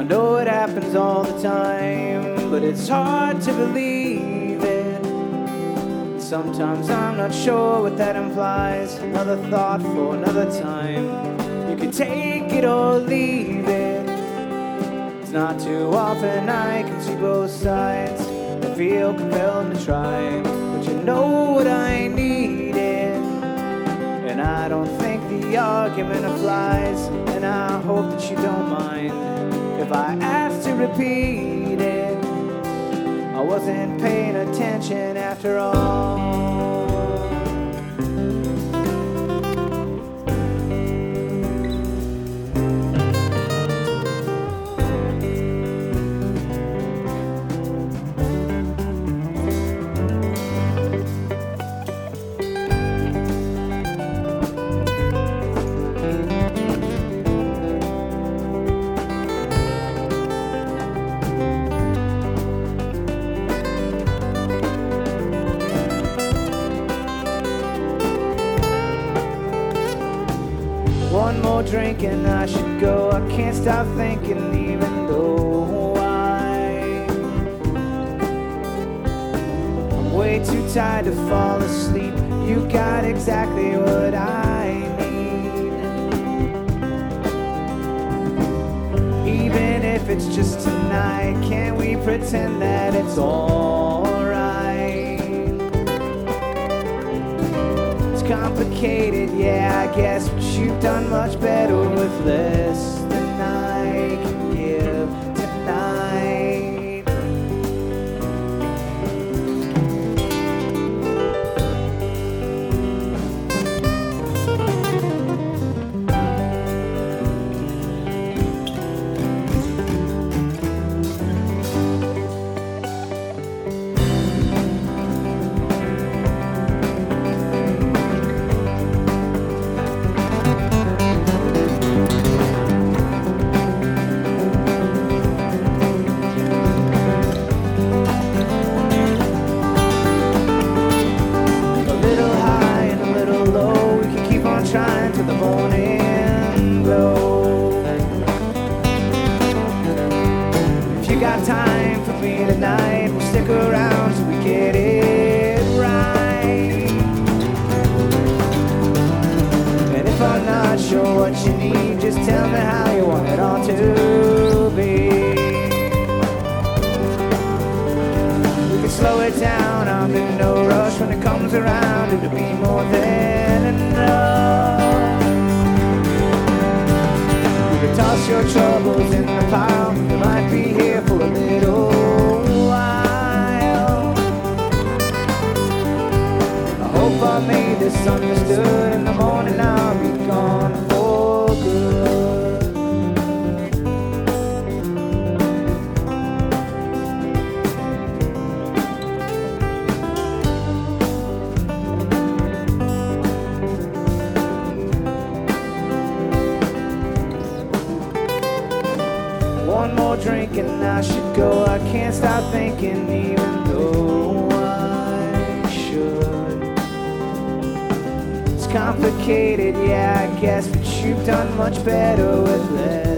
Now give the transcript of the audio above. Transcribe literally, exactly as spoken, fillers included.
know it happens all the time, but it's hard to believe it. Sometimes I'm not sure what that implies. Another thought for another time. You can take it or leave it. It's not too often I can see both sides. I feel compelled to try, but you know what I needed. And I don't think the argument applies, and I hope that you don't mind if I ask to repeat it. I wasn't paying attention after all. One more drink and I should go. I can't stop thinking even though I I'm way too tired to fall asleep. You got exactly what I need. Even if it's just tonight, can't we pretend that it's alright? It's complicated, yeah, I guess, but you've done much better with less than I can give tonight. Trying till the morning glow. If you got time for me tonight, we'll stick around till we get it right. And if I'm not sure what you need, just tell me how you want it all to be. We can slow it down, I'm in no rush. When it comes around, it'll be more than enough. Toss your troubles in the pile. You might be here for a little while. I hope I made this understood. In the morning I'll be gone for good. One more drink and I should go. I can't stop thinking even though I should. It's complicated, yeah, I guess, but you've done much better with less.